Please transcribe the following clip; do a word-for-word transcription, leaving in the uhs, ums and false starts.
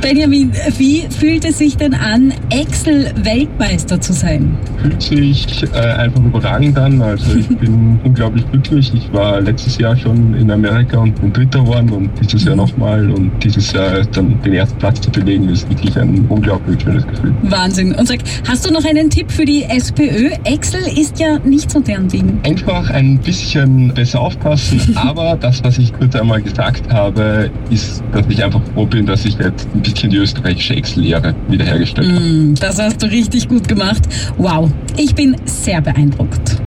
Benjamin, wie fühlt es sich denn an, Excel-Weltmeister zu sein? Fühlt sich äh, einfach überragend an. Also ich bin unglaublich glücklich. Ich war letztes Jahr schon in Amerika und bin Dritter geworden und dieses Jahr nochmal. Und dieses Jahr dann den ersten Platz zu belegen, ist wirklich ein unglaublich schönes Gefühl. Wahnsinn. Und sag, hast du noch einen Tipp für die SPÖ? Excel ist ja nicht so deren Ding. Einfach ein bisschen besser aufpassen. Aber das, was ich kurz einmal gesagt habe, ist, dass ich einfach froh bin, dass ich jetzt ein bisschen die österreichische Excel-Lehre wiederhergestellt habe. Mm, das hast du richtig gut gemacht. Wow, ich bin sehr beeindruckt.